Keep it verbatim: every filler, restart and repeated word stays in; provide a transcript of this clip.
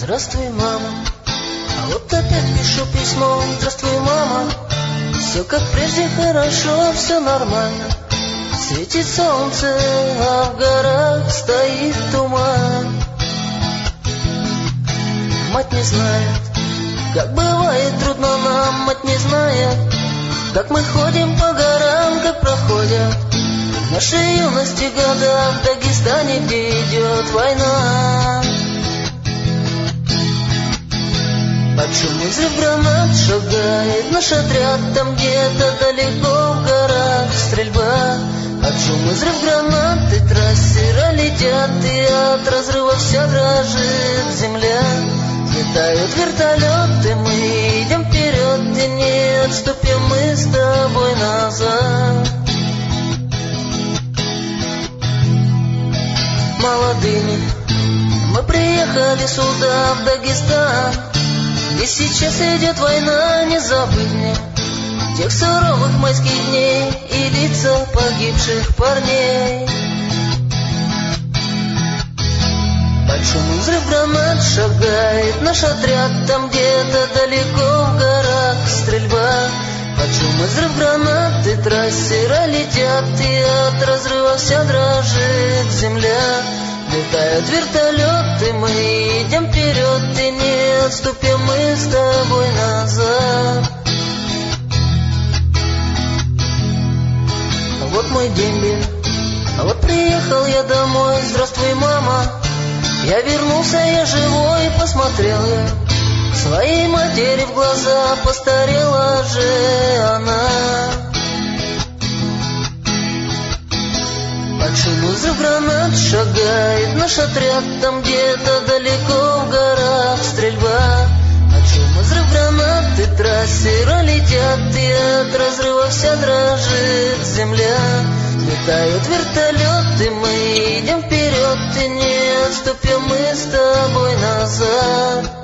Здравствуй, мама. А вот опять пишу письмо. Здравствуй, мама. Все как прежде хорошо, все нормально. Светит солнце, а в горах стоит туман. Мать не знает, как бывает трудно нам. Мать не знает, как мы ходим по горам, как проходят наши юности года в Дагестане, где идет война. Под шум и взрыв гранат шагает наш отряд, там где-то далеко в горах стрельба. Под шум и взрыв гранат и трассера летят, и от разрыва вся дрожит земля. Летают вертолеты, мы идем вперед, и не отступим мы с тобой назад. Молодыми мы приехали сюда, в Дагестан, и сейчас идет война, не забыть мне тех суровых майских дней и лица погибших парней. Под шум и взрыв гранат шагает наш отряд, там где-то далеко в горах стрельба. Под шум и взрыв гранат и трассера летят, и от разрыва вся дрожит земля. Летают вертолеты, мы идем вперед, и не отступим мы с тобой назад. А вот мой дембель, а вот приехал я домой. Здравствуй, мама. Я вернулся, я живой, посмотрел я своей матери в глаза, постарела же она. Под шум и взрыв гранат шагает наш отряд, там где-то далеко в горах стрельба. Под шум и взрыв гранат и трассера летят, и от разрыва вся дрожит земля. Летают вертолеты, мы идем вперед, и не отступим мы с тобой назад.